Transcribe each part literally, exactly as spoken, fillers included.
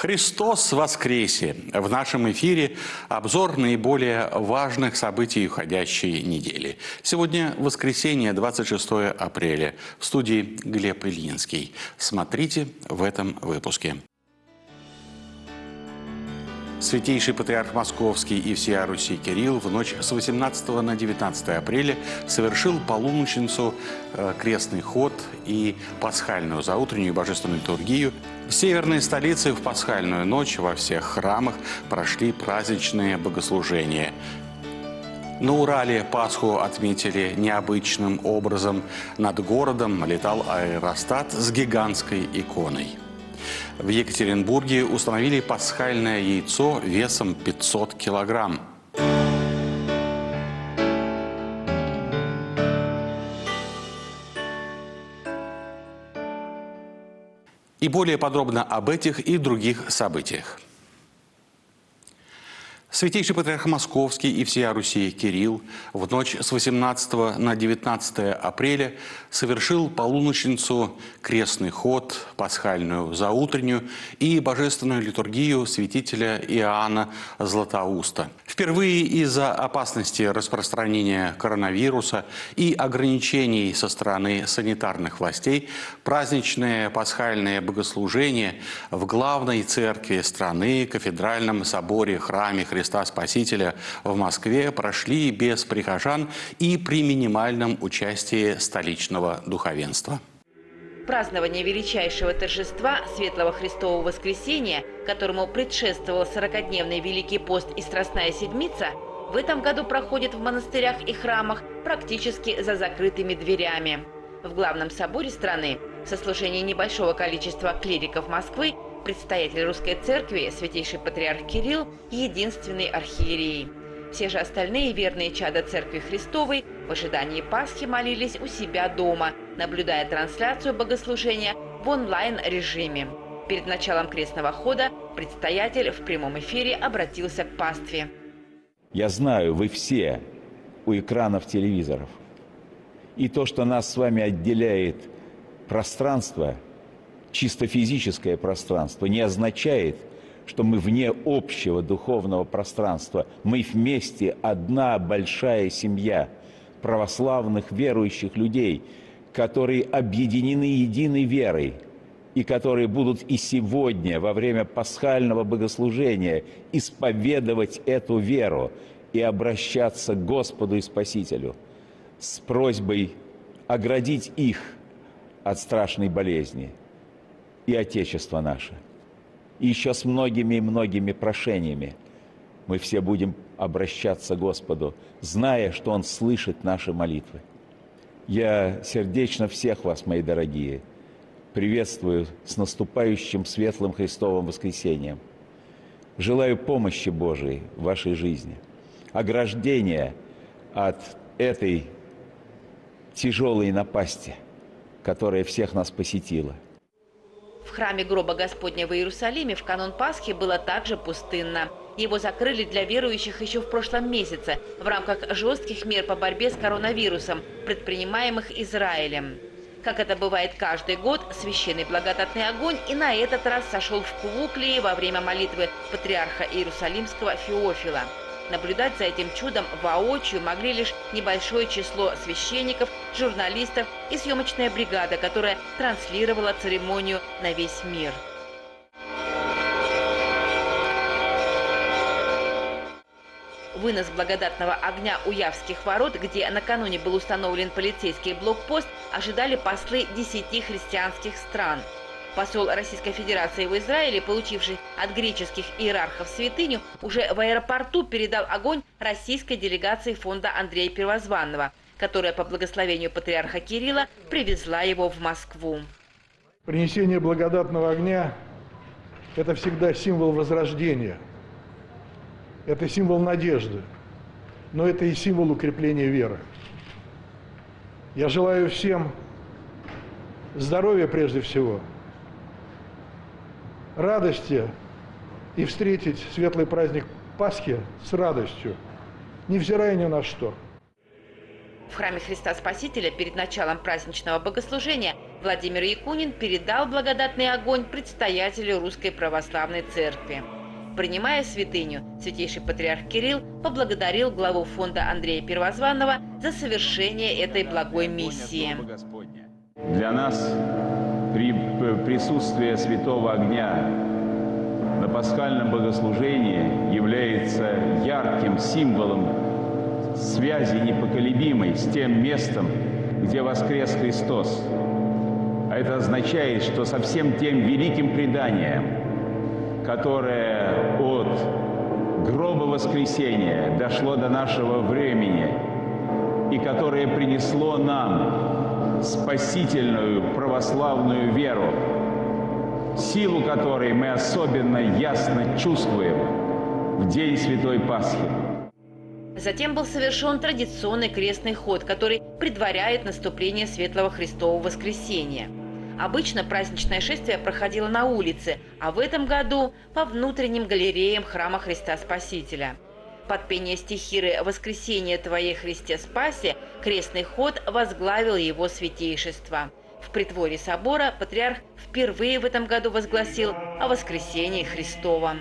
Христос воскресе! В нашем эфире обзор наиболее важных событий уходящей недели. Сегодня воскресенье, двадцать шестое апреля. В студии Глеб Ильинский. Смотрите в этом выпуске. Святейший патриарх Московский и всея Руси Кирилл в ночь с восемнадцатого на девятнадцатое апреля совершил полуночницу, крестный ход и пасхальную заутреннюю божественную литургию. В северной столице в пасхальную ночь во всех храмах прошли праздничные богослужения. На Урале Пасху отметили необычным образом. Над городом летал аэростат с гигантской иконой. В Екатеринбурге установили пасхальное яйцо весом пятьсот килограмм. И более подробно об этих и других событиях. Святейший патриарх Московский и всея Руси Кирилл в ночь с восемнадцатого на девятнадцатое апреля совершил полуночницу, крестный ход, пасхальную заутреннюю и божественную литургию святителя Иоанна Златоуста. Впервые из-за опасности распространения коронавируса и ограничений со стороны санитарных властей праздничные пасхальные богослужения в главной церкви страны, кафедральном соборе, храме Христа Христа Спасителя в Москве прошли без прихожан и при минимальном участии столичного духовенства. Празднование величайшего торжества Светлого Христового Воскресения, которому предшествовал сорокадневный Великий пост и Страстная Седмица, в этом году проходит в монастырях и храмах практически за закрытыми дверями. В главном соборе страны, в сослужении небольшого количества клириков Москвы, предстоятель Русской Церкви, святейший патриарх Кирилл, единственный архиерей. Все же остальные верные чада Церкви Христовой в ожидании Пасхи молились у себя дома, наблюдая трансляцию богослужения в онлайн-режиме. Перед началом крестного хода предстоятель в прямом эфире обратился к пастве. Я знаю, вы все у экранов телевизоров. И то, что нас с вами отделяет пространство, чисто физическое пространство, не означает, что мы вне общего духовного пространства. Мы вместе одна большая семья православных верующих людей, которые объединены единой верой и которые будут и сегодня во время пасхального богослужения исповедовать эту веру и обращаться к Господу и Спасителю с просьбой оградить их от страшной болезни и Отечество наше. И еще с многими и многими прошениями мы все будем обращаться к Господу, зная, что Он слышит наши молитвы. Я сердечно всех вас, мои дорогие, приветствую с наступающим светлым Христовым воскресением. Желаю помощи Божией в вашей жизни, ограждения от этой тяжелой напасти, которая всех нас посетила. В храме Гроба Господня в Иерусалиме в канун Пасхи было также пустынно. Его закрыли для верующих еще в прошлом месяце в рамках жестких мер по борьбе с коронавирусом, предпринимаемых Израилем. Как это бывает каждый год, священный благодатный огонь и на этот раз сошел в Кулуклии во время молитвы патриарха Иерусалимского Феофила. Наблюдать за этим чудом воочию могли лишь небольшое число священников, журналистов и съемочная бригада, которая транслировала церемонию на весь мир. Вынос благодатного огня у Явских ворот, где накануне был установлен полицейский блокпост, ожидали послы десяти христианских стран. Посол Российской Федерации в Израиле, получивший от греческих иерархов святыню, уже в аэропорту передал огонь российской делегации фонда Андрея Первозванного, которая по благословению патриарха Кирилла привезла его в Москву. Принесение благодатного огня – это всегда символ возрождения, это символ надежды, но это и символ укрепления веры. Я желаю всем здоровья прежде всего, радости и встретить светлый праздник Пасхи с радостью, невзирая ни на что. В храме Христа Спасителя перед началом праздничного богослужения Владимир Якунин передал благодатный огонь предстоятелю Русской Православной Церкви. Принимая святыню, святейший патриарх Кирилл поблагодарил главу фонда Андрея Первозванного за совершение этой благой миссии. Для нас при присутствии святого огня на пасхальном богослужении является ярким символом связи непоколебимой с тем местом, где воскрес Христос. А это означает, что со всем тем великим преданием, которое от гроба воскресения дошло до нашего времени и которое принесло нам спасительную православную веру, силу которой мы особенно ясно чувствуем в день Святой Пасхи. Затем был совершен традиционный крестный ход, который предваряет наступление Светлого Христового Воскресения. Обычно праздничное шествие проходило на улице, а в этом году по внутренним галереям храма Христа Спасителя. Под пение стихиры «Воскресение Твое, Христе Спасе» крестный ход возглавил его святейшество. В притворе собора патриарх впервые в этом году возгласил о воскресении Христовом.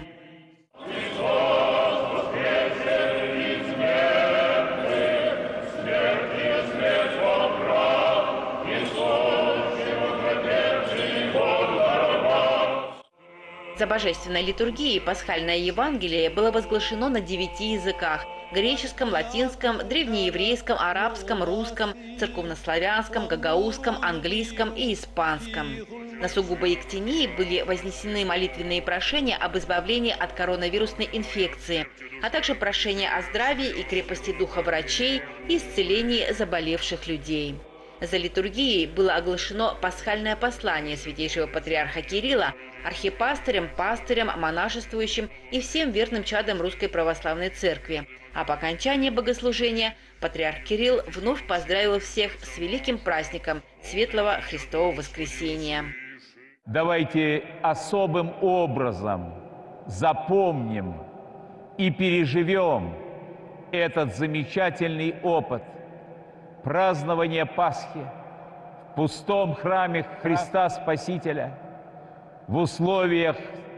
За божественной литургией пасхальное Евангелие было возглашено на девяти языках – греческом, латинском, древнееврейском, арабском, русском, церковнославянском, гагаузском, английском и испанском. На сугубо Ектении были вознесены молитвенные прошения об избавлении от коронавирусной инфекции, а также прошения о здравии и крепости духа врачей и исцелении заболевших людей. За литургией было оглашено пасхальное послание святейшего патриарха Кирилла архипастырям, пастырям, монашествующим и всем верным чадам Русской Православной Церкви. А по окончании богослужения патриарх Кирилл вновь поздравил всех с великим праздником Светлого Христового Воскресения. Давайте особым образом запомним и переживем этот замечательный опыт празднования Пасхи в пустом храме Христа Спасителя, в условиях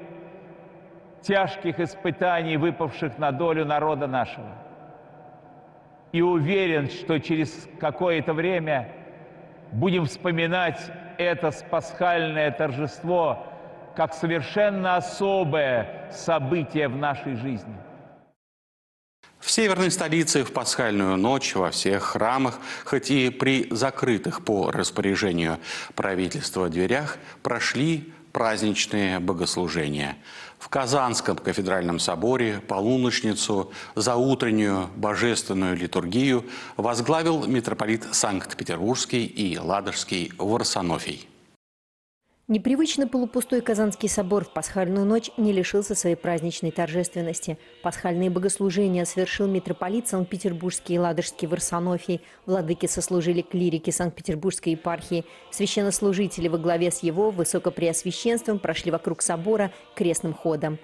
тяжких испытаний, выпавших на долю народа нашего. И уверен, что через какое-то время будем вспоминать это пасхальное торжество как совершенно особое событие в нашей жизни. В северной столице в пасхальную ночь во всех храмах, хоть и при закрытых по распоряжению правительства дверях, прошли праздничные богослужения. В Казанском кафедральном соборе полуночницу за утреннюю божественную литургию возглавил митрополит Санкт-Петербургский и Ладожский Варсонофий. Непривычно полупустой Казанский собор в пасхальную ночь не лишился своей праздничной торжественности. Пасхальные богослужения совершил митрополит Санкт-Петербургский и Ладожский Варсонофий. Владыки сослужили клирики Санкт-Петербургской епархии. Священнослужители во главе с его высокопреосвященством прошли вокруг собора крестным ходом.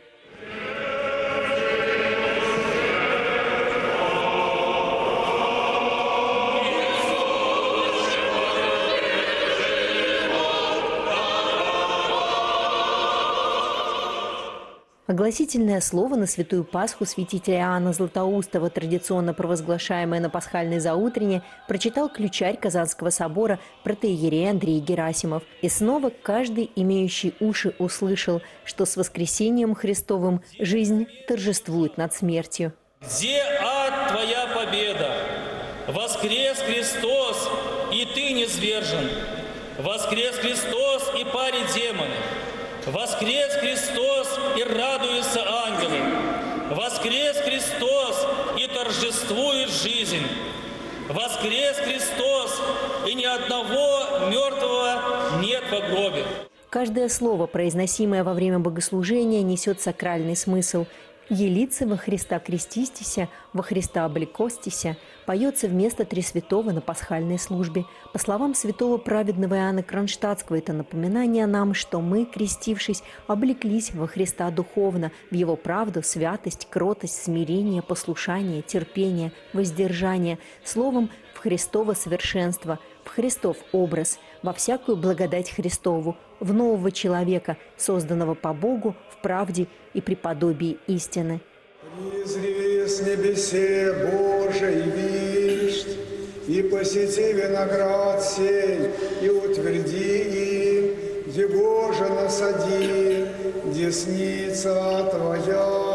Огласительное слово на Святую Пасху святителя Иоанна Златоустова, традиционно провозглашаемое на пасхальной заутрене, прочитал ключарь Казанского собора протоиерей Андрей Герасимов. И снова каждый, имеющий уши, услышал, что с воскресением Христовым жизнь торжествует над смертью. «Где, ад, твоя победа? Воскрес Христос, и ты не низвержен. Воскрес Христос, и пари демоны. Воскрес Христос, и радуются ангелы. Воскрес Христос, и торжествует жизнь. Воскрес Христос, и ни одного мертвого нет в гробе». Каждое слово, произносимое во время богослужения, несет сакральный смысл. «Елицы во Христа крестистися, во Христа облекостися» поется вместо Тресвятого на пасхальной службе. По словам святого праведного Иоанна Кронштадтского, это напоминание нам, что мы, крестившись, облеклись во Христа духовно, в Его правду, святость, кротость, смирение, послушание, терпение, воздержание, словом, в Христово совершенство, в Христов образ. во всякую благодать Христову, в нового человека, созданного по Богу в правде и преподобии истины. Призри с небесе Божий вишь, и посети виноград сей, и утверди им, его же насади, десница Твоя.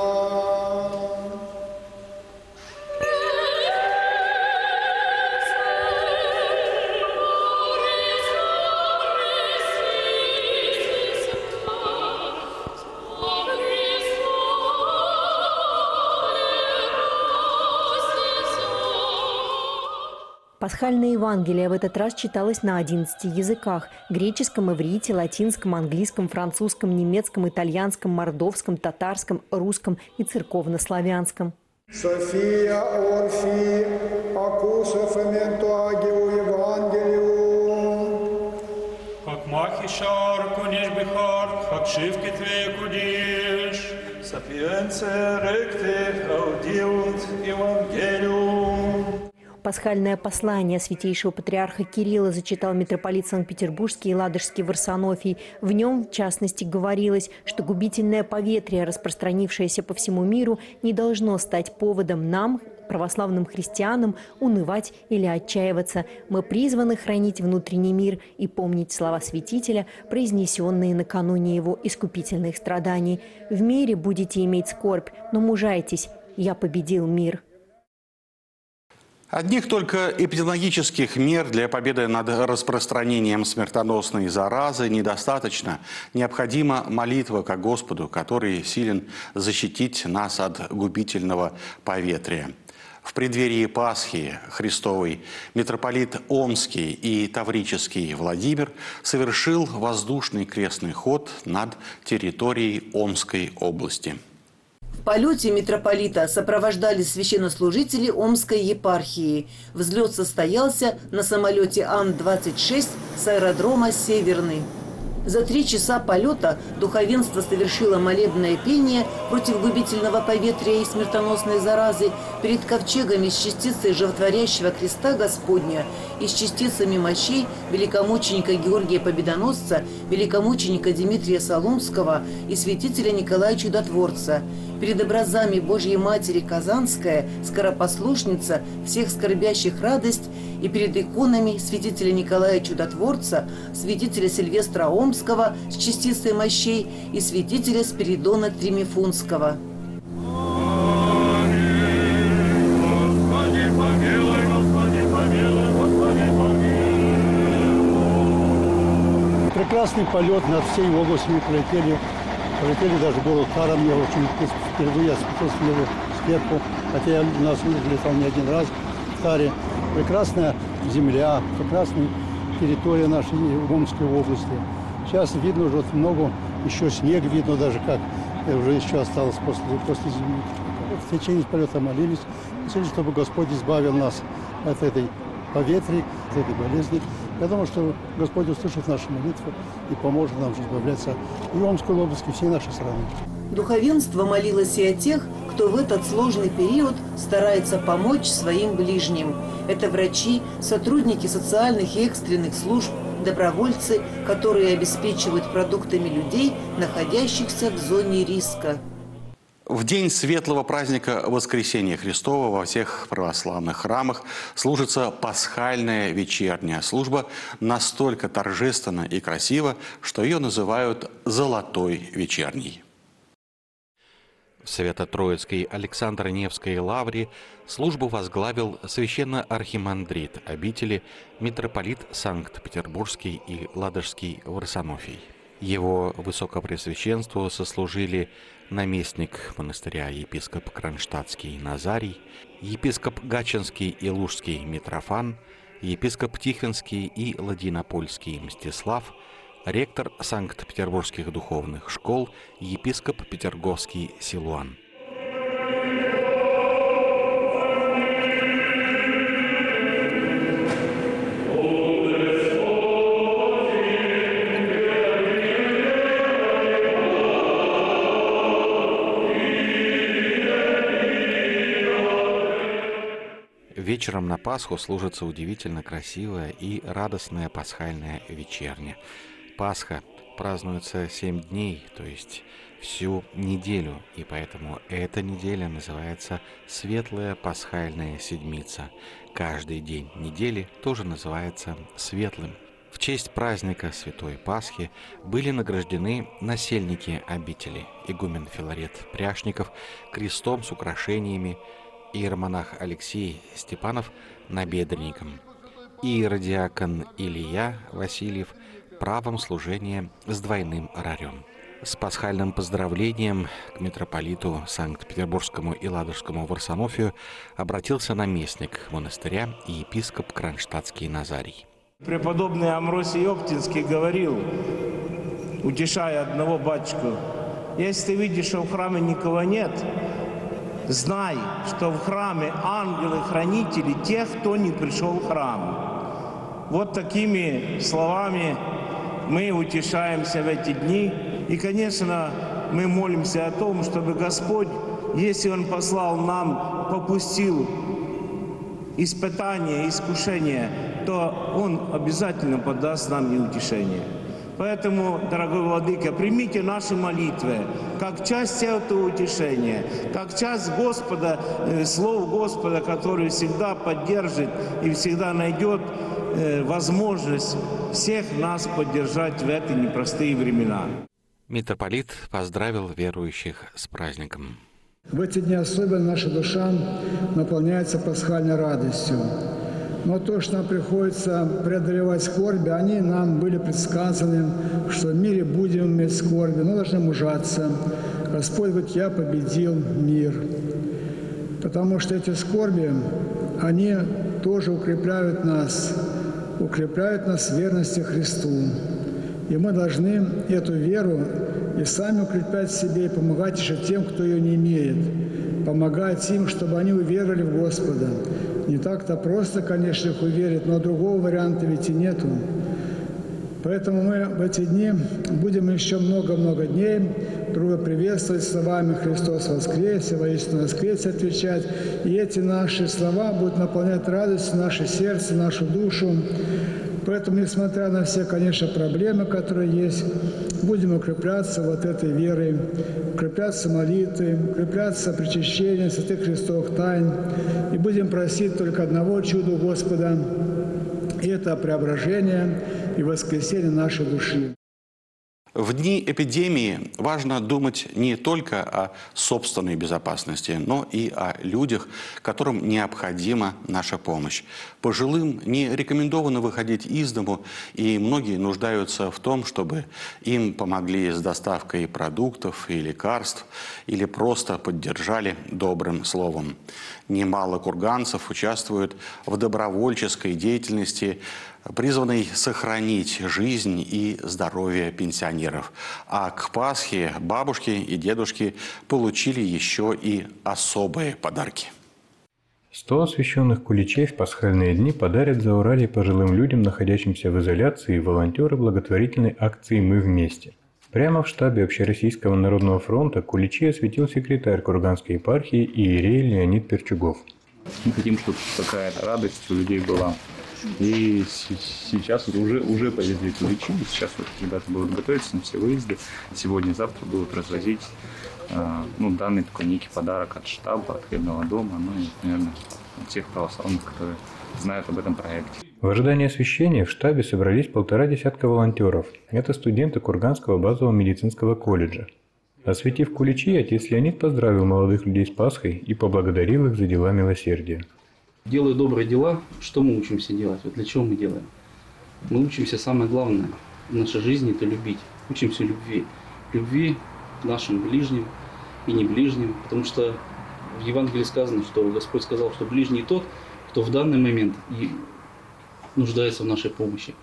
Пасхальное Евангелие в этот раз читалось на одиннадцати языках – греческом, иврите, латинском, английском, французском, немецком, итальянском, мордовском, татарском, русском и церковнославянском. София Орфи, акусов эментуагиу Евангелию. Как махишар, куниш бихар, как шивки твей кудиш. Сапиенция ректе аудиунт Евангелиум. Пасхальное послание святейшего патриарха Кирилла зачитал митрополит Санкт-Петербургский и Ладожский Варсонофий. В нем, в частности, говорилось, что губительное поветрие, распространившееся по всему миру, не должно стать поводом нам, православным христианам, унывать или отчаиваться. Мы призваны хранить внутренний мир и помнить слова святителя, произнесенные накануне его искупительных страданий. «В мире будете иметь скорбь, но мужайтесь, я победил мир». Одних только эпидемиологических мер для победы над распространением смертоносной заразы недостаточно. Необходима молитва ко Господу, который силен защитить нас от губительного поветрия. В преддверии Пасхи Христовой митрополит Омский и Таврический Владимир совершил воздушный крестный ход над территорией Омской области. В полете митрополита сопровождали священнослужители Омской епархии. Взлет состоялся на самолете Ан двадцать шесть с аэродрома «Северный». За три часа полета духовенство совершило молебное пение против губительного поветрия и смертоносной заразы перед ковчегами с частицей животворящего креста Господня и с частицами мощей великомученика Георгия Победоносца, великомученика Дмитрия Солунского и святителя Николая Чудотворца. Перед образами Божьей Матери Казанская, скоропослушница, всех скорбящих радость, и перед иконами святителя Николая Чудотворца, святителя Сильвестра Омского с частицей мощей и святителя Спиридона Тримифунского. Прекрасный полет над всей областью пролетели. Пролетели даже город Хара, мне очень впервые я спустился сверху, хотя я на самом деле летал не один раз в Харе. Прекрасная земля, прекрасная территория нашей Омской области. Сейчас видно уже много, еще снег видно даже, как уже еще осталось после, после зимы. В течение полета молились, чтобы Господь избавил нас от этой поветрия, от этой болезни. Я думаю, что Господь услышит наши молитвы и поможет нам избавляться и Омской области, и всей нашей страны. Духовенство молилось и о тех, кто в этот сложный период старается помочь своим ближним. Это врачи, сотрудники социальных и экстренных служб, добровольцы, которые обеспечивают продуктами людей, находящихся в зоне риска. В день светлого праздника Воскресения Христова во всех православных храмах служится пасхальная вечерняя служба настолько торжественно и красиво, что ее называют «золотой вечерней». В Свято-Троицкой Александро-Невской лавре службу возглавил священно-архимандрит обители митрополит Санкт-Петербургский и Ладожский Варсонофий. Его высокопреосвященству сослужили наместник монастыря епископ Кронштадтский Назарий, епископ Гатчинский и Лужский Митрофан, епископ Тихвинский и Ладинопольский Мстислав, ректор Санкт-Петербургских духовных школ, епископ Петерговский Силуан. Вечером на Пасху служится удивительно красивая и радостная пасхальная вечерня. Пасха празднуется семь дней, то есть всю неделю, и поэтому эта неделя называется Светлая Пасхальная Седмица. Каждый день недели тоже называется светлым. В честь праздника Святой Пасхи были награждены насельники обители: игумен Филарет Пряшников крестом с украшениями, иеромонах Алексей Степанов набедренником, иеродиакон Илья Васильев правом служения с двойным орарем. С пасхальным поздравлением к митрополиту Санкт-Петербургскому и Ладожскому Варсонофию обратился наместник монастыря и епископ Кронштадтский Назарий. Преподобный Амвросий Оптинский говорил, утешая одного батюшку: если ты видишь, что в храме никого нет, знай, что в храме ангелы-хранители тех, кто не пришел в храм. Вот такими словами мы утешаемся в эти дни. И, конечно, мы молимся о том, чтобы Господь, если Он послал нам, попустил испытание, искушение, то Он обязательно подаст нам и утешение. Поэтому, дорогой Владыка, примите наши молитвы как часть этого утешения, как часть Господа, э, слов Господа, который всегда поддержит и всегда найдет э, возможность всех нас поддержать в эти непростые времена. Митрополит поздравил верующих с праздником. В эти дни особенно наша душа наполняется пасхальной радостью. Но то, что нам приходится преодолевать скорби, они нам были предсказаны, что в мире будем иметь скорби, но должны мужаться. Господь говорит: я победил мир. Потому что эти скорби, они тоже укрепляют нас, укрепляют нас в верности Христу. И мы должны эту веру и сами укреплять в себе, и помогать еще тем, кто ее не имеет. Помогать им, чтобы они уверовали в Господа. Не так-то просто, конечно, их уверить, но другого варианта ведь и нету. Поэтому мы в эти дни будем еще много-много дней друга приветствовать словами «Христос воскресе», «Воистину воскресе» отвечать. И эти наши слова будут наполнять радостью наше сердце, нашу душу. Поэтому, несмотря на все, конечно, проблемы, которые есть, будем укрепляться вот этой верой, укрепляться молитвой, укрепляться причащением святых Христовых тайн. И будем просить только одного чуда у Господа, и это преображение и воскресение нашей души. В дни эпидемии важно думать не только о собственной безопасности, но и о людях, которым необходима наша помощь. Пожилым не рекомендовано выходить из дому, и многие нуждаются в том, чтобы им помогли с доставкой продуктов и лекарств, или просто поддержали добрым словом. Немало курганцев участвуют в добровольческой деятельности, призванной сохранить жизнь и здоровье пенсионеров. А к Пасхе бабушки и дедушки получили еще и особые подарки. Сто освященных куличей в пасхальные дни подарят в Зауралье пожилым людям, находящимся в изоляции, волонтеры благотворительной акции «Мы вместе». Прямо в штабе Общероссийского народного фронта куличи осветил секретарь Курганской епархии иерей Леонид Перчугов. Мы хотим, чтобы такая радость у людей была. И сейчас вот уже, уже повезли куличи, сейчас вот ребята будут готовиться на все выезды. Сегодня-завтра будут развозить э, ну, данный такой некий подарок от штаба, от хлебного дома, ну и, наверное, от всех православных, которые знают об этом проекте. В ожидании освящения в штабе собрались полтора десятка волонтеров. Это студенты Курганского базового медицинского колледжа. Осветив куличи, отец Леонид поздравил молодых людей с Пасхой и поблагодарил их за дела милосердия. Делая добрые дела, что мы учимся делать? Вот для чего мы делаем? Мы учимся, самое главное в нашей жизни – это любить. Учимся любви. Любви к нашим ближним и не ближним. Потому что в Евангелии сказано, что Господь сказал, что ближний тот, кто в данный момент и нуждается в нашей помощи.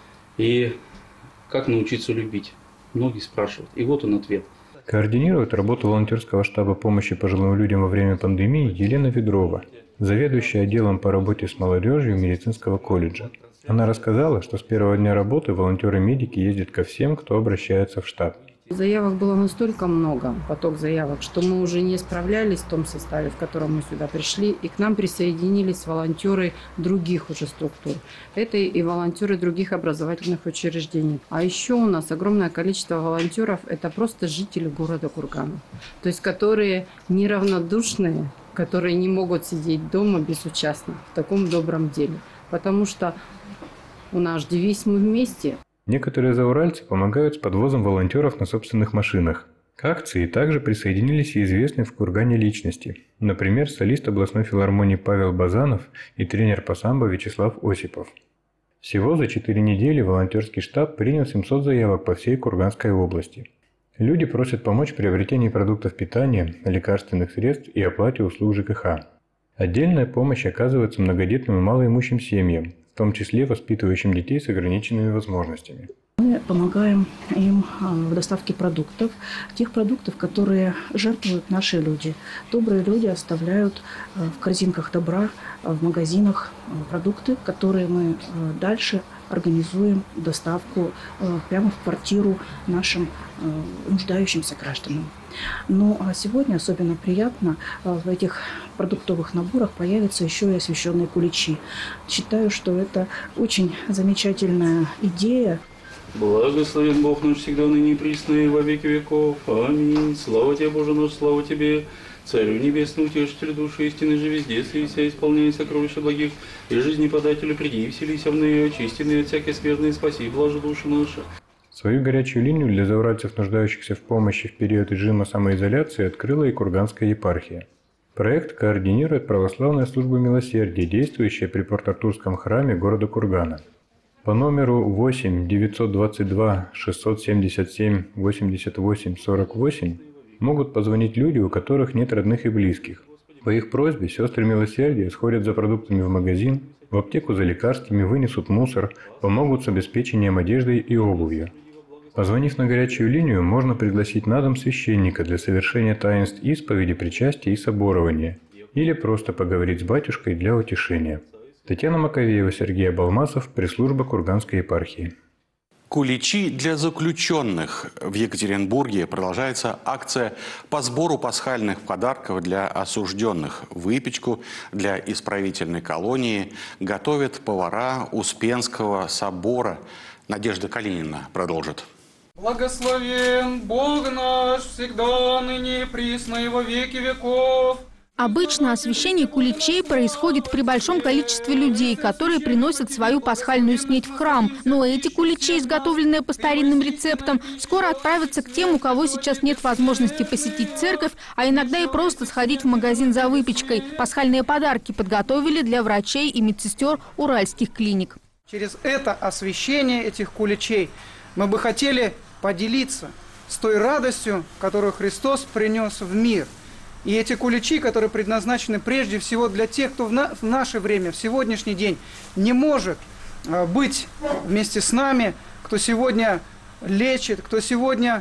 И как научиться любить? Многие спрашивают. И вот он ответ. Координирует работу волонтерского штаба помощи пожилым людям во время пандемии Елена Ведрова, заведующая отделом по работе с молодежью медицинского колледжа. Она рассказала, что с первого дня работы волонтеры-медики ездят ко всем, кто обращается в штаб. Заявок было настолько много, поток заявок, что мы уже не справлялись в том составе, в котором мы сюда пришли, и к нам присоединились волонтеры других уже структур. Это и волонтеры других образовательных учреждений. А еще у нас огромное количество волонтеров – это просто жители города Кургана, то есть которые неравнодушные, которые не могут сидеть дома безучастно в таком добром деле, потому что у нас девиз «Мы вместе». Некоторые зауральцы помогают с подвозом волонтеров на собственных машинах. К акции также присоединились и известные в Кургане личности. Например, солист областной филармонии Павел Базанов и тренер по самбо Вячеслав Осипов. Всего за четыре недели волонтерский штаб принял семьсот заявок по всей Курганской области. Люди просят помочь в приобретении продуктов питания, лекарственных средств и оплате услуг ЖКХ. Отдельная помощь оказывается многодетным и малоимущим семьям, в том числе воспитывающим детей с ограниченными возможностями. Мы помогаем им в доставке продуктов, тех продуктов, которые жертвуют наши люди. Добрые люди оставляют в корзинках добра, в магазинах продукты, которые мы дальше организуем доставку прямо в квартиру нашим нуждающимся гражданам. Ну а сегодня особенно приятно в этих продуктовых наборах появятся еще и освященные куличи. Считаю, что это очень замечательная идея. Благословен Бог наш всегда, ныне и присно и во веки веков. Аминь. Слава тебе, Боже наш, слава тебе. Царю небесный, утешитель души истины, же везде слися, исполняй сокровища благих, и жизни подателю приди, и вселися в ныне, очистенные от всякой скверны, и спаси, блажи души наши. Свою горячую линию для зауральцев, нуждающихся в помощи в период режима самоизоляции, открыла и Курганская епархия. Проект координирует Православная служба милосердия, действующая при Порт-Артурском храме города Кургана. По номеру восемь девятьсот двадцать два шестьсот семьдесят семь восемьдесят восемь сорок восемь могут позвонить люди, у которых нет родных и близких. По их просьбе сестры милосердия сходят за продуктами в магазин, в аптеку за лекарствами, вынесут мусор, помогут с обеспечением одеждой и обувью. Позвонив на горячую линию, можно пригласить на дом священника для совершения таинств исповеди, причастия и соборования, или просто поговорить с батюшкой для утешения. Татьяна Маковеева, Сергей Абалмасов, пресс-служба Курганской епархии. Куличи для заключенных. В Екатеринбурге продолжается акция по сбору пасхальных подарков для осужденных. Выпечку для исправительной колонии готовят повара Успенского собора. Надежда Калинина продолжит. Благословен Бог наш, всегда, ныне и присно и во веки веков. Обычно освящение куличей происходит при большом количестве людей, которые приносят свою пасхальную снеть в храм. Но эти куличи, изготовленные по старинным рецептам, скоро отправятся к тем, у кого сейчас нет возможности посетить церковь, а иногда и просто сходить в магазин за выпечкой. Пасхальные подарки подготовили для врачей и медсестер уральских клиник. Через это освящение этих куличей мы бы хотели поделиться с той радостью, которую Христос принес в мир. И эти куличи, которые предназначены прежде всего для тех, кто в, на, в наше время, в сегодняшний день не может э, быть вместе с нами, кто сегодня лечит, кто сегодня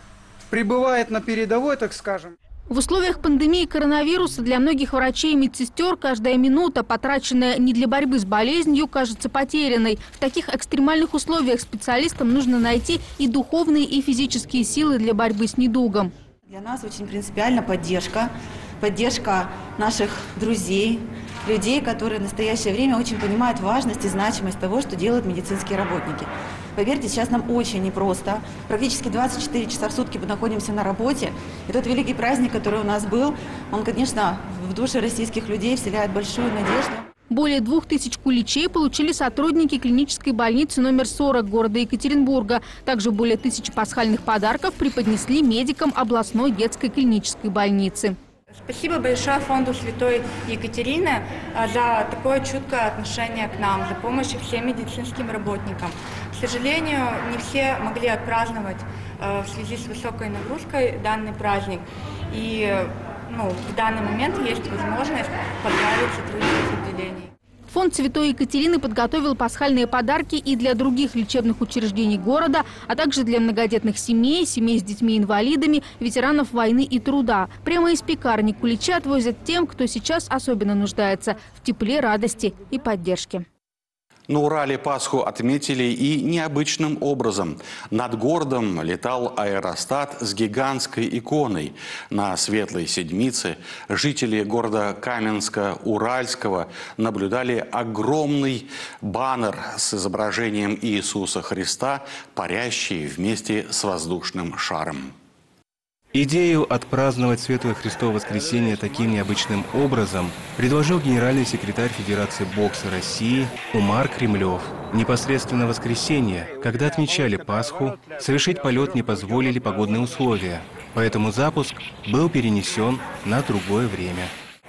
пребывает на передовой, так скажем. В условиях пандемии коронавируса для многих врачей и медсестер каждая минута, потраченная не для борьбы с болезнью, кажется потерянной. В таких экстремальных условиях специалистам нужно найти и духовные, и физические силы для борьбы с недугом. Для нас очень принципиальна поддержка, поддержка наших друзей, людей, которые в настоящее время очень понимают важность и значимость того, что делают медицинские работники. Поверьте, сейчас нам очень непросто. Практически двадцать четыре часа в сутки мы находимся на работе. И тот великий праздник, который у нас был, он, конечно, в души российских людей вселяет большую надежду. Более двух тысяч куличей получили сотрудники клинической больницы номер сорок города Екатеринбурга. Также более тысячи пасхальных подарков преподнесли медикам областной детской клинической больницы. Спасибо большое фонду Святой Екатерины за такое чуткое отношение к нам, за помощь всем медицинским работникам. К сожалению, не все могли отпраздновать в связи с высокой нагрузкой данный праздник. И ну, в данный момент есть возможность поздравить сотрудников отделений. Фонд Святой Екатерины подготовил пасхальные подарки и для других лечебных учреждений города, а также для многодетных семей, семей с детьми-инвалидами, ветеранов войны и труда. Прямо из пекарни куличи отвозят тем, кто сейчас особенно нуждается в тепле, радости и поддержке. На Урале Пасху отметили и необычным образом. Над городом летал аэростат с гигантской иконой. На Светлой Седмице жители города Каменска-Уральского наблюдали огромный баннер с изображением Иисуса Христа, парящий вместе с воздушным шаром. Идею отпраздновать Светлое Христово воскресенье таким необычным образом предложил генеральный секретарь Федерации бокса России Умар Кремлев. Непосредственно в воскресенье, когда отмечали Пасху, совершить полет не позволили погодные условия, поэтому запуск был перенесен на другое время.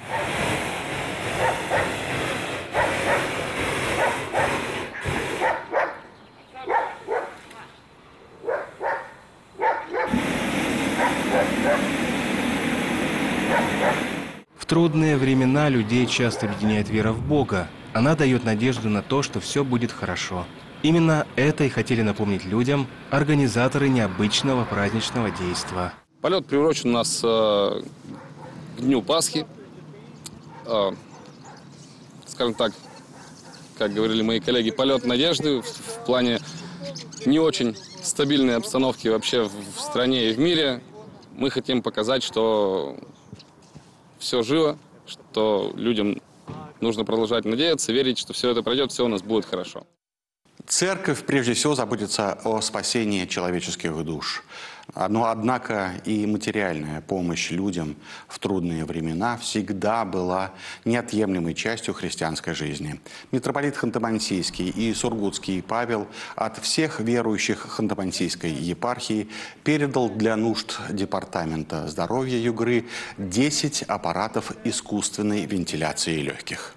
В трудные времена людей часто объединяет вера в Бога. Она дает надежду на то, что все будет хорошо. Именно это и хотели напомнить людям организаторы необычного праздничного действа. Полет приурочен у нас э, к Дню Пасхи. Э, скажем так, как говорили мои коллеги, полет надежды в, в плане не очень стабильной обстановки вообще в, в стране и в мире. Мы хотим показать, что все живо, что людям нужно продолжать надеяться, верить, что все это пройдет, все у нас будет хорошо. Церковь прежде всего заботится о спасении человеческих душ. Но, однако, и материальная помощь людям в трудные времена всегда была неотъемлемой частью христианской жизни. Митрополит Ханты-Мансийский и Сургутский Павел от всех верующих Ханты-Мансийской епархии передал для нужд Департамента здоровья Югры десять аппаратов искусственной вентиляции легких.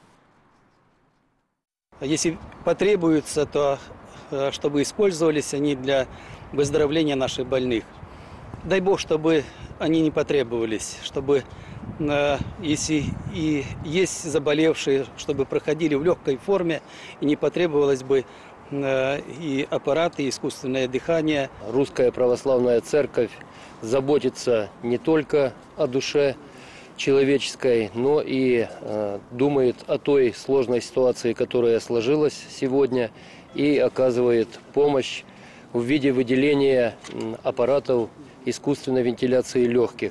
Если потребуется, то чтобы использовались они для выздоровления наших больных. Дай Бог, чтобы они не потребовались, чтобы, если и есть заболевшие, чтобы проходили в легкой форме и не потребовалось бы и аппараты, и искусственное дыхание. Русская православная церковь заботится не только о душе человеческой, но и э, думает о той сложной ситуации, которая сложилась сегодня, и оказывает помощь в виде выделения аппаратов искусственной вентиляции легких.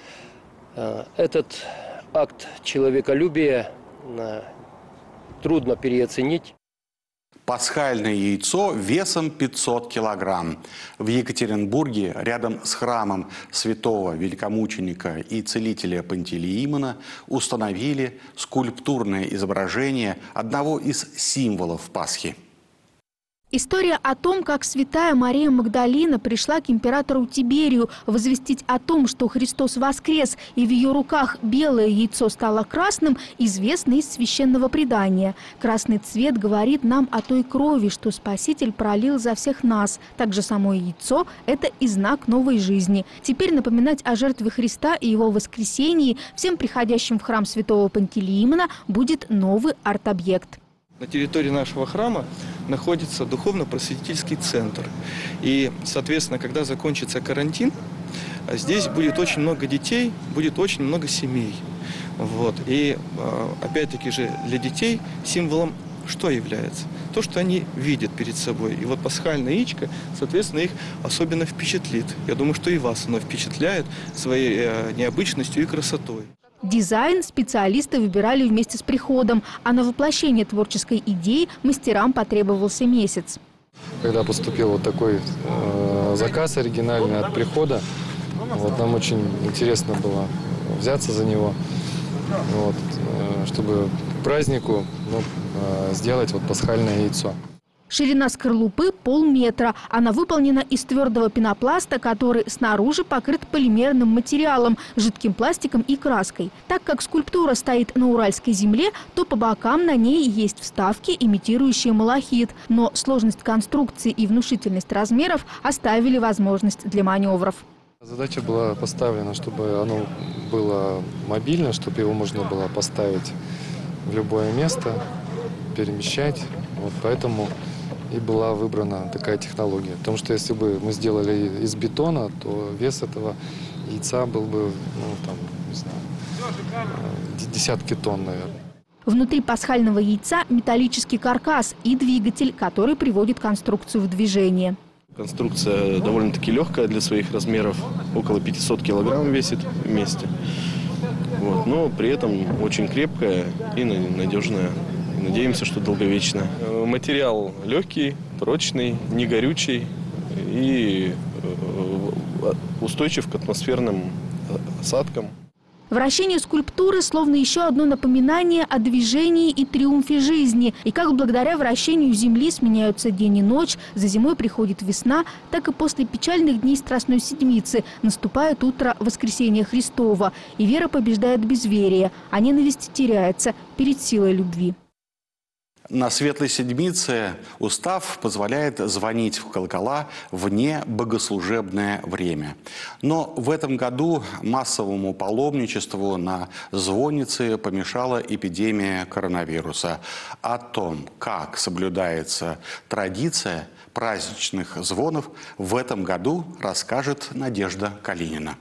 Э, этот акт человеколюбия э, трудно переоценить. Пасхальное яйцо весом пятьсот килограмм. В Екатеринбурге, рядом с храмом святого великомученика и целителя Пантелеимона, установили скульптурное изображение одного из символов Пасхи. История о том, как святая Мария Магдалина пришла к императору Тиберию возвестить о том, что Христос воскрес, и в ее руках белое яйцо стало красным, известна из священного предания. Красный цвет говорит нам о той крови, что Спаситель пролил за всех нас. Также само яйцо – это и знак новой жизни. Теперь напоминать о жертве Христа и его воскресении всем приходящим в храм святого Пантелеимона будет новый арт-объект. На территории нашего храма находится духовно-просветительский центр. И, соответственно, когда закончится карантин, здесь будет очень много детей, будет очень много семей. Вот. И, опять-таки же, для детей символом что является? То, что они видят перед собой. И вот пасхальное яичко, соответственно, их особенно впечатлит. Я думаю, что и вас оно впечатляет своей необычностью и красотой. Дизайн специалисты выбирали вместе с приходом, а на воплощение творческой идеи мастерам потребовался месяц. Когда поступил вот такой э, заказ оригинальный от прихода, вот, нам очень интересно было взяться за него, вот, э, чтобы к празднику ну, э, сделать вот пасхальное яйцо. Ширина скорлупы полметра. Она выполнена из твердого пенопласта, который снаружи покрыт полимерным материалом, жидким пластиком и краской. Так как скульптура стоит на уральской земле, то по бокам на ней есть вставки, имитирующие малахит. Но сложность конструкции и внушительность размеров оставили возможность для маневров. Задача была поставлена, чтобы оно было мобильно, чтобы его можно было поставить в любое место, перемещать. Вот поэтому и была выбрана такая технология. Потому что если бы мы сделали из бетона, то вес этого яйца был бы, ну, там, не знаю, десятки тонн, наверное. Внутри пасхального яйца металлический каркас и двигатель, который приводит конструкцию в движение. Конструкция довольно-таки легкая для своих размеров, около пятисот килограмм весит вместе. Вот. Но при этом очень крепкая и надежная. Надеемся, что долговечная. Материал легкий, прочный, не горючий и устойчив к атмосферным осадкам. Вращение скульптуры словно еще одно напоминание о движении и триумфе жизни. И как благодаря вращению Земли сменяются день и ночь, за зимой приходит весна, так и после печальных дней Страстной Седмицы наступает утро Воскресения Христова. И вера побеждает безверие, а ненависть теряется перед силой любви. На Светлой Седмице устав позволяет звонить в колокола вне богослужебное время. Но в этом году массовому паломничеству на звоннице помешала эпидемия коронавируса. О том, как соблюдается традиция праздничных звонов, в этом году расскажет Надежда Калинина.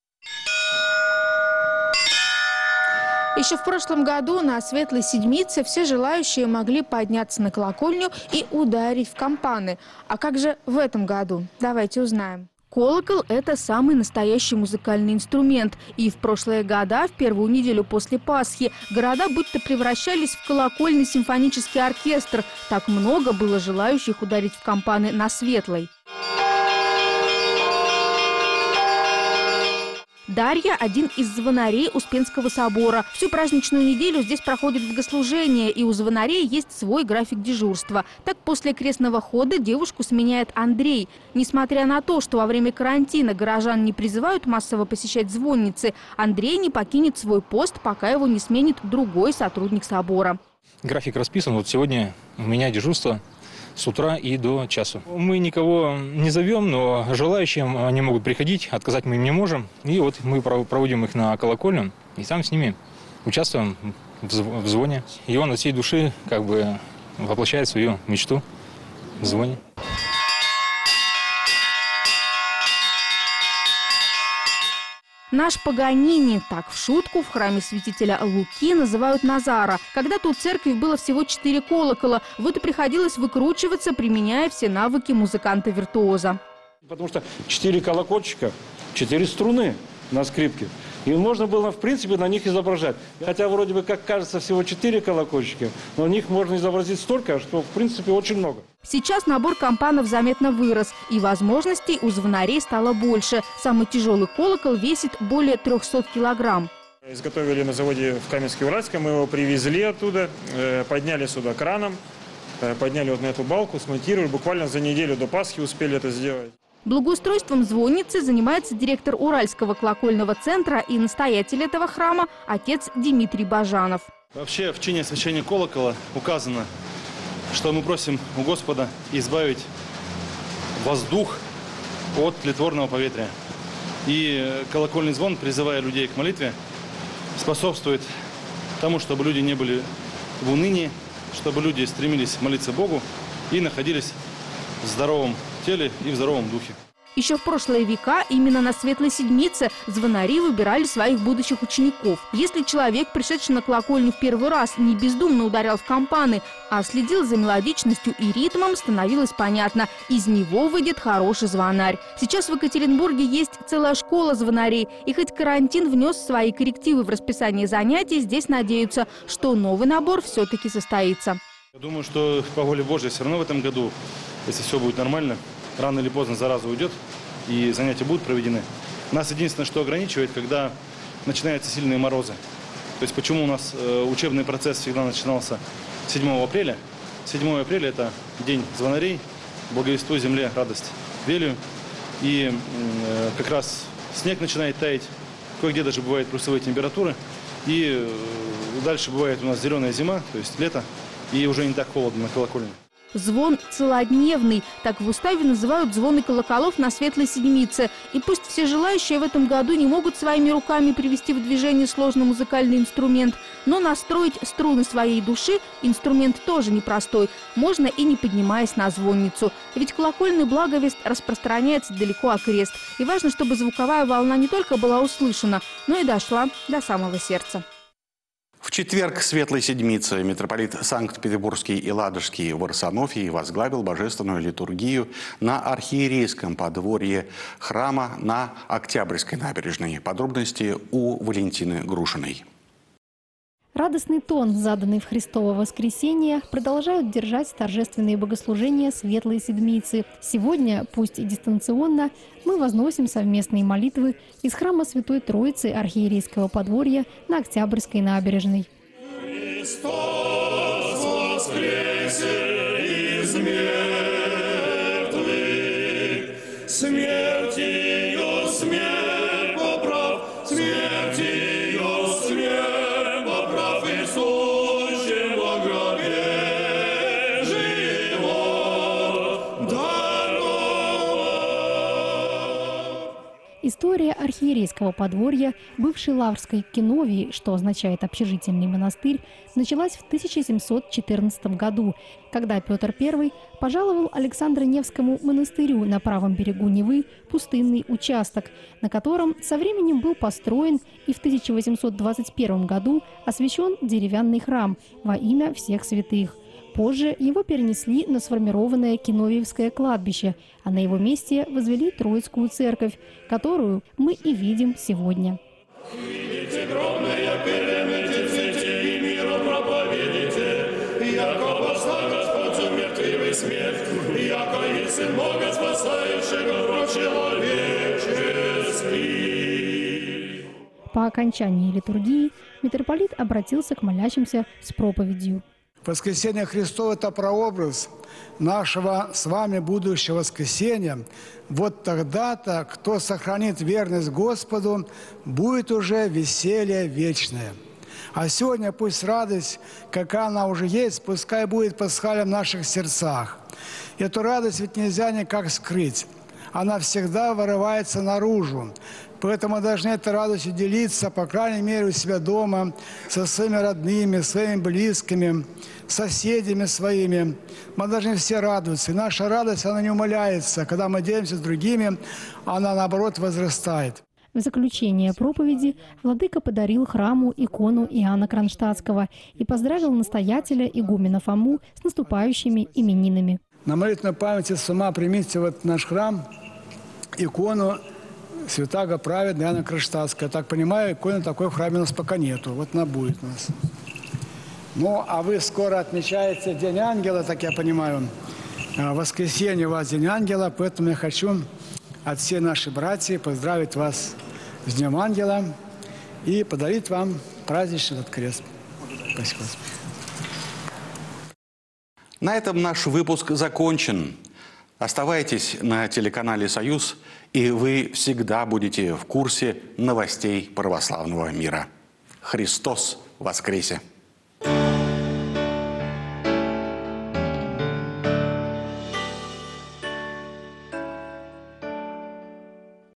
Еще в прошлом году на Светлой Седмице все желающие могли подняться на колокольню и ударить в кампаны. А как же в этом году? Давайте узнаем. Колокол – это самый настоящий музыкальный инструмент. И в прошлые года, в первую неделю после Пасхи, города будто превращались в колокольный симфонический оркестр. Так много было желающих ударить в кампаны на Светлой. Дарья – один из звонарей Успенского собора. Всю праздничную неделю здесь проходит богослужение, и у звонарей есть свой график дежурства. Так, после крестного хода девушку сменяет Андрей. Несмотря на то, что во время карантина горожан не призывают массово посещать звонницы, Андрей не покинет свой пост, пока его не сменит другой сотрудник собора. График расписан. Вот сегодня у меня дежурство с утра и до часу. Мы никого не зовем, но желающим они могут приходить, отказать мы им не можем. И вот мы проводим их на колокольню, и там с ними участвуем в звоне. И он от всей души как бы воплощает свою мечту в звоне. Наш Паганини, так в шутку, в храме святителя Луки называют Назара. Когда-то у церкви было всего четыре колокола, вот и приходилось выкручиваться, применяя все навыки музыканта-виртуоза. Потому что четыре колокольчика, четыре струны на скрипке. И можно было, в принципе, на них изображать. Хотя вроде бы, как кажется, всего четыре колокольчика, но на них можно изобразить столько, что, в принципе, очень много. Сейчас набор кампанов заметно вырос, и возможностей у звонарей стало больше. Самый тяжелый колокол весит более трёхсот килограмм. Изготовили на заводе в Каменске-Уральском, мы его привезли оттуда, подняли сюда краном, подняли вот на эту балку, смонтировали. Буквально за неделю до Пасхи успели это сделать. Благоустройством звонницы занимается директор Уральского колокольного центра и настоятель этого храма отец Дмитрий Бажанов. Вообще в чине освящения колокола указано, что мы просим у Господа избавить воздух от тлетворного поветрия. И колокольный звон, призывая людей к молитве, способствует тому, чтобы люди не были в унынии, чтобы люди стремились молиться Богу и находились в здоровом теле и в здоровом духе. Еще в прошлые века именно на Светлой Седмице звонари выбирали своих будущих учеников. Если человек, пришедший на колокольню в первый раз, не бездумно ударял в кампаны, а следил за мелодичностью и ритмом, становилось понятно – из него выйдет хороший звонарь. Сейчас в Екатеринбурге есть целая школа звонарей. И хоть карантин внес свои коррективы в расписание занятий, здесь надеются, что новый набор все-таки состоится. Я думаю, что по воле Божьей все равно в этом году, если все будет нормально, рано или поздно зараза уйдет и занятия будут проведены. Нас единственное, что ограничивает, когда начинаются сильные морозы. То есть почему у нас э, учебный процесс всегда начинался седьмого апреля. седьмого апреля – это день звонарей, благовествуй земле радость велию. И э, как раз снег начинает таять, кое-где даже бывают плюсовые температуры. И э, дальше бывает у нас зеленая зима, то есть лето, и уже не так холодно на колокольне. Звон целодневный. Так в уставе называют звоны колоколов на Светлой Седмице. И пусть все желающие в этом году не могут своими руками привести в движение сложный музыкальный инструмент, но настроить струны своей души инструмент тоже непростой. Можно и не поднимаясь на звонницу. Ведь колокольный благовест распространяется далеко окрест. И важно, чтобы звуковая волна не только была услышана, но и дошла до самого сердца. В четверг Светлой Седмицы митрополит Санкт-Петербургский и Ладожский в Варсонофии возглавил божественную литургию на архиерейском подворье храма на Октябрьской набережной. Подробности у Валентины Грушиной. Радостный тон, заданный в Христово воскресенье, продолжают держать торжественные богослужения Светлой Седмицы. Сегодня, пусть и дистанционно, мы возносим совместные молитвы из храма Святой Троицы архиерейского подворья на Октябрьской набережной. Христос воскресе из мертвых, смертью смерть поправ, смертью смерть. История архиерейского подворья, бывшей Лаврской Киновии, что означает общежительный монастырь, началась в тысяча семьсот четырнадцатом году, когда Петр Первый пожаловал Александро-Невскому монастырю на правом берегу Невы пустынный участок, на котором со временем был построен и в тысяча восемьсот двадцать первом году освящен деревянный храм во имя всех святых. Позже его перенесли на сформированное Киновиевское кладбище, а на его месте возвели Троицкую церковь, которую мы и видим сегодня. Видите, громные переметы, цвети и миру проповедите, яко восстал Господь умертвивый смерть, яко есть Сын Бога, спасающего род человеческий. По окончании литургии митрополит обратился к молящимся с проповедью. Воскресение Христово – это прообраз нашего с вами будущего воскресения. Вот тогда-то, кто сохранит верность Господу, будет уже веселье вечное. А сегодня пусть радость, какая она уже есть, пускай будет пасхалем в наших сердцах. Эту радость ведь нельзя никак скрыть. Она всегда вырывается наружу. Поэтому мы должны этой радостью делиться, по крайней мере, у себя дома, со своими родными, своими близкими, соседями своими. Мы должны все радоваться. И наша радость, она не умаляется. Когда мы делимся с другими, она, наоборот, возрастает. В заключение проповеди владыка подарил храму икону Иоанна Кронштадтского и поздравил настоятеля игумена Фому с наступающими именинами. На молитвенной памяти с ума примите вот наш храм икону святаго праведного Иоанна Кронштадтского. Я так понимаю, иконы такой в храме у нас пока нету. Вот она будет у нас. Ну, а вы скоро отмечаете День Ангела, так я понимаю. В воскресенье у вас День Ангела, поэтому я хочу от всей нашей братьи поздравить вас с Днем Ангела и подарить вам праздничный этот крест. Спасибо. На этом наш выпуск закончен. Оставайтесь на телеканале «Союз», и вы всегда будете в курсе новостей православного мира. Христос воскресе!